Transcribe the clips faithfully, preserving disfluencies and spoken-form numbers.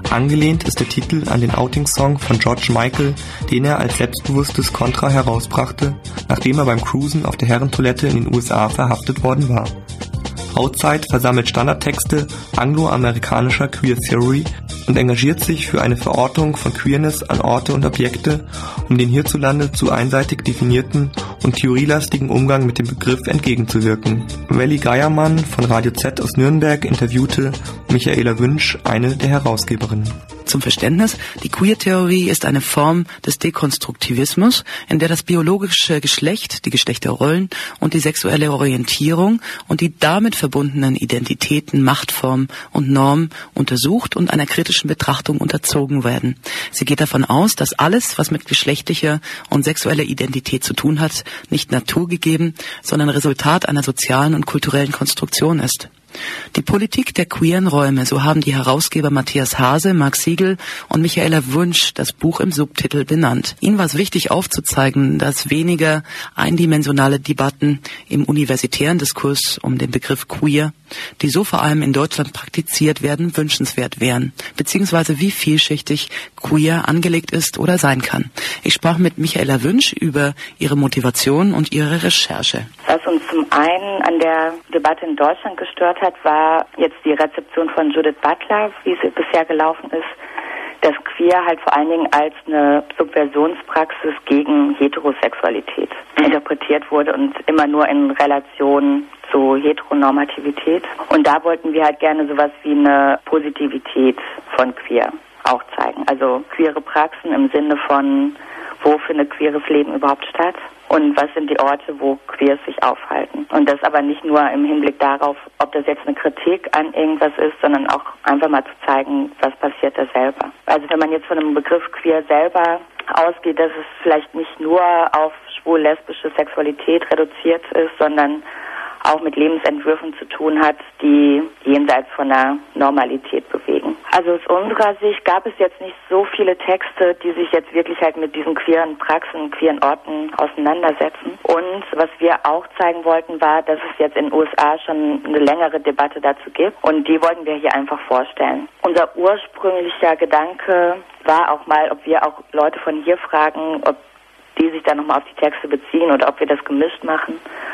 Angelehnt ist der Titel an den Outing-Song von George Michael, den er als selbstbewusstes Kontra herausbrachte, nachdem er beim Cruisen auf der Herrentoilette in den U S A verhaftet worden war. Outside versammelt Standardtexte angloamerikanischer Queer Theory und engagiert sich für eine Verortung von Queerness an Orte und Objekte, um den hierzulande zu einseitig definierten und theorielastigen Umgang mit dem Begriff entgegenzuwirken. Welli Geiermann von Radio Z aus Nürnberg interviewte Michaela Wünsch, eine der Herausgeberinnen. Zum Verständnis, die Queer-Theorie ist eine Form des Dekonstruktivismus, in der das biologische Geschlecht, die Geschlechterrollen und die sexuelle Orientierung und die damit verbundenen Identitäten, Machtformen und Normen untersucht und einer kritischen Betrachtung unterzogen werden. Sie geht davon aus, dass alles, was mit geschlechtlicher und sexueller Identität zu tun hat, nicht naturgegeben, sondern Resultat einer sozialen und kulturellen Konstruktion ist. Die Politik der queeren Räume, so haben die Herausgeber Matthias Hase, Marc Siegel und Michaela Wünsch das Buch im Subtitel benannt. Ihnen war es wichtig aufzuzeigen, dass weniger eindimensionale Debatten im universitären Diskurs um den Begriff queer, die so vor allem in Deutschland praktiziert werden, wünschenswert wären, beziehungsweise wie vielschichtig queer angelegt ist oder sein kann. Ich sprach mit Michaela Wünsch über ihre Motivation und ihre Recherche. Was uns zum einen an der Debatte in Deutschland gestört hat, war jetzt die Rezeption von Judith Butler, wie sie bisher gelaufen ist, dass Queer halt vor allen Dingen als eine Subversionspraxis gegen Heterosexualität interpretiert wurde und immer nur in Relation zu Heteronormativität. Und da wollten wir halt gerne sowas wie eine Positivität von Queer auch zeigen. Also queere Praxen im Sinne von, wo findet queeres Leben überhaupt statt? Und was sind die Orte, wo Queers sich aufhalten? Und das aber nicht nur im Hinblick darauf, ob das jetzt eine Kritik an irgendwas ist, sondern auch einfach mal zu zeigen, was passiert da selber. Also wenn man jetzt von dem Begriff Queer selber ausgeht, dass es vielleicht nicht nur auf schwul-lesbische Sexualität reduziert ist, sondern auch mit Lebensentwürfen zu tun hat, die jenseits von der Normalität bewegen. Also aus unserer Sicht gab es jetzt nicht so viele Texte, die sich jetzt wirklich halt mit diesen queeren Praxen, queeren Orten auseinandersetzen. Und was wir auch zeigen wollten, war, dass es jetzt in den U S A schon eine längere Debatte dazu gibt. Und die wollten wir hier einfach vorstellen. Unser ursprünglicher Gedanke war auch mal, ob wir auch Leute von hier fragen, ob die sich dann nochmal auf die Texte beziehen oder ob wir das gemischt machen.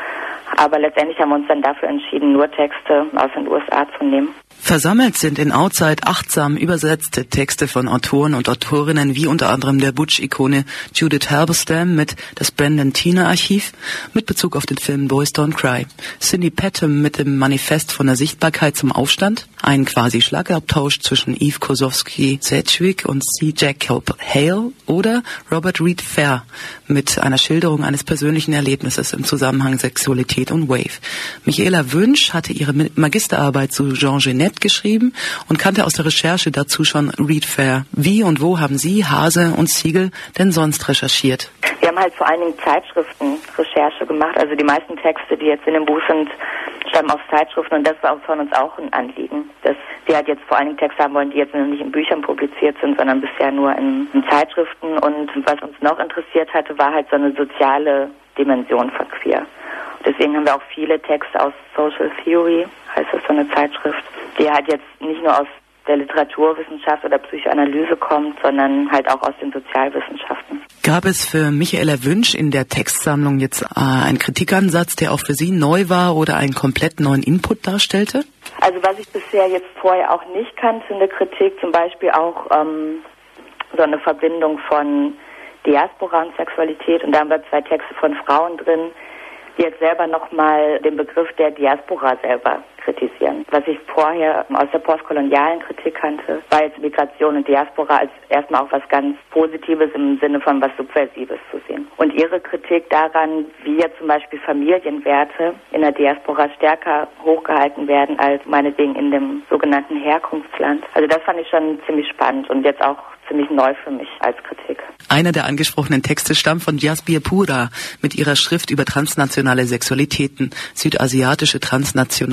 Aber letztendlich haben wir uns dann dafür entschieden, nur Texte aus den U S A zu nehmen. Versammelt sind in Outside achtsam übersetzte Texte von Autoren und Autorinnen wie unter anderem der Butch-Ikone Judith Halberstam mit das Brandon-Tina-Archiv mit Bezug auf den Film Boys Don't Cry, Cindy Patton mit dem Manifest von der Sichtbarkeit zum Aufstand, ein quasi Schlagabtausch zwischen Eve Kosowski-Sedgwick und C. Jacob Hale oder Robert Reed Fair mit einer Schilderung eines persönlichen Erlebnisses im Zusammenhang Sexualität und Wave. Michaela Wünsch hatte ihre Magisterarbeit zu Jean Genet geschrieben und kannte aus der Recherche dazu schon Reed Fair. Wie und wo haben Sie, Hase und Siegel, denn sonst recherchiert? Wir haben halt vor allen Dingen Zeitschriftenrecherche gemacht. Also die meisten Texte, die jetzt in dem Buch sind, stammen aus Zeitschriften und das war von uns auch ein Anliegen, dass wir halt jetzt vor allen Dingen Texte haben wollen, die jetzt noch nicht in Büchern publiziert sind, sondern bisher nur in, in Zeitschriften. Und was uns noch interessiert hatte, war halt so eine soziale Dimension von Queer. Deswegen haben wir auch viele Texte aus Social Theory, heißt das, so eine Zeitschrift, die halt jetzt nicht nur aus der Literaturwissenschaft oder Psychoanalyse kommt, sondern halt auch aus den Sozialwissenschaften. Gab es für Michaela Wünsch in der Textsammlung jetzt äh, einen Kritikansatz, der auch für Sie neu war oder einen komplett neuen Input darstellte? Also was ich bisher jetzt vorher auch nicht kannte in der Kritik, zum Beispiel auch ähm, so eine Verbindung von Diaspora und Sexualität, und da haben wir zwei Texte von Frauen drin, die jetzt selber nochmal den Begriff der Diaspora selber kritisieren. Was ich vorher aus der postkolonialen Kritik kannte, war jetzt Migration und Diaspora als erstmal auch was ganz Positives im Sinne von was Subversives zu sehen. Und ihre Kritik daran, wie jetzt zum Beispiel Familienwerte in der Diaspora stärker hochgehalten werden als meinetwegen in dem sogenannten Herkunftsland. Also das fand ich schon ziemlich spannend und jetzt auch ziemlich neu für mich als Kritik. Einer der angesprochenen Texte stammt von Jasbir Pura mit ihrer Schrift über transnationale Sexualitäten, südasiatische Transnationalismen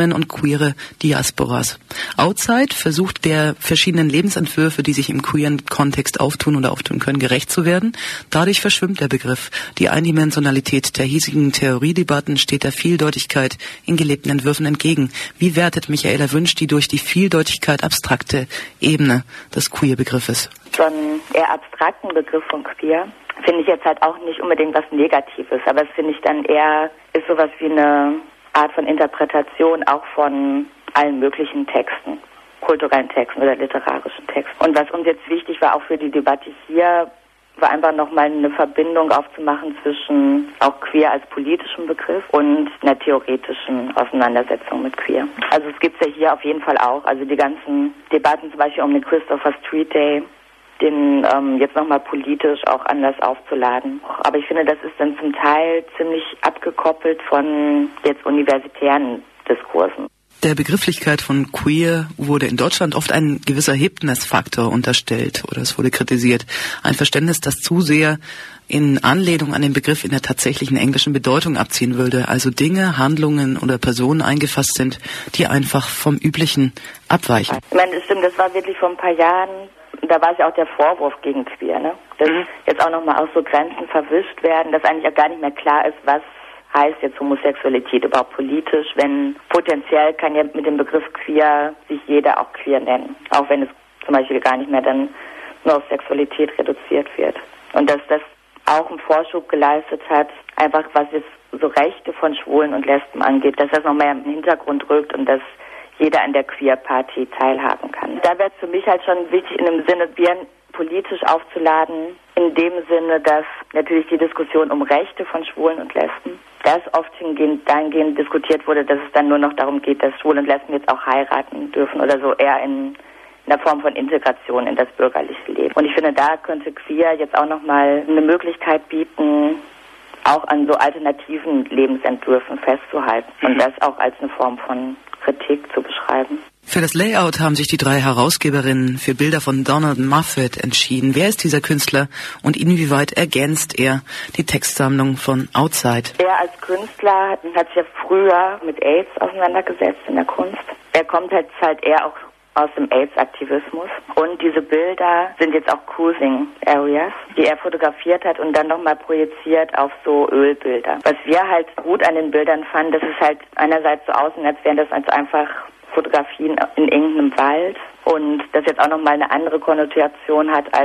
Personen und queere Diasporas. Outside versucht der verschiedenen Lebensentwürfe, die sich im queeren Kontext auftun oder auftun können, gerecht zu werden. Dadurch verschwimmt der Begriff. Die Eindimensionalität der hiesigen Theoriedebatten steht der Vieldeutigkeit in gelebten Entwürfen entgegen. Wie wertet Michaela Wünsch die durch die Vieldeutigkeit abstrakte Ebene des Queer-Begriffes? So einen eher abstrakten Begriff von Queer finde ich jetzt halt auch nicht unbedingt was Negatives, aber es finde ich dann eher, ist sowas wie eine Art von Interpretation auch von allen möglichen Texten, kulturellen Texten oder literarischen Texten. Und was uns jetzt wichtig war, auch für die Debatte hier, war einfach nochmal eine Verbindung aufzumachen zwischen auch Queer als politischem Begriff und einer theoretischen Auseinandersetzung mit Queer. Also es gibt es ja hier auf jeden Fall auch, also die ganzen Debatten zum Beispiel um den Christopher Street Day, den ähm, jetzt nochmal politisch auch anders aufzuladen. Aber ich finde, das ist dann zum Teil ziemlich abgekoppelt von jetzt universitären Diskursen. Der Begrifflichkeit von Queer wurde in Deutschland oft ein gewisser Hipness-Faktor unterstellt oder es wurde kritisiert. Ein Verständnis, das zu sehr in Anlehnung an den Begriff in der tatsächlichen englischen Bedeutung abziehen würde. Also Dinge, Handlungen oder Personen eingefasst sind, die einfach vom Üblichen abweichen. Ich meine, das stimmt, das war wirklich vor ein paar Jahren, da war es ja auch der Vorwurf gegen Queer, ne? Dass mhm. jetzt auch nochmal auch so Grenzen verwischt werden, dass eigentlich auch gar nicht mehr klar ist, was heißt jetzt Homosexualität überhaupt politisch, wenn potenziell kann ja mit dem Begriff Queer sich jeder auch queer nennen, auch wenn es zum Beispiel gar nicht mehr dann nur auf Sexualität reduziert wird. Und dass das auch einen Vorschub geleistet hat, einfach was jetzt so Rechte von Schwulen und Lesben angeht, dass das noch mehr im Hintergrund rückt und dass jeder an der Queer-Party teilhaben kann. Da wäre es für mich halt schon wichtig, in dem Sinne, Bieren politisch aufzuladen, in dem Sinne, dass natürlich die Diskussion um Rechte von Schwulen und Lesben, dass oft hingehend dahingehend diskutiert wurde, dass es dann nur noch darum geht, dass Schwule und Lesben jetzt auch heiraten dürfen oder so eher in, in der Form von Integration in das bürgerliche Leben. Und ich finde, da könnte Queer jetzt auch nochmal eine Möglichkeit bieten, auch an so alternativen Lebensentwürfen festzuhalten und das auch als eine Form von Kritik zu beschreiben. Für das Layout haben sich die drei Herausgeberinnen für Bilder von Donald Moffat entschieden. Wer ist dieser Künstler und inwieweit ergänzt er die Textsammlung von Outside? Er als Künstler hat sich ja früher mit AIDS auseinandergesetzt in der Kunst. Er kommt jetzt halt eher auch aus dem AIDS-Aktivismus. Und diese Bilder sind jetzt auch Cruising Areas, die er fotografiert hat und dann nochmal projiziert auf so Ölbilder. Was wir halt gut an den Bildern fanden, dass es halt einerseits so aussehen, als wären das als einfach Fotografien in irgendeinem Wald und das jetzt auch nochmal eine andere Konnotation hat als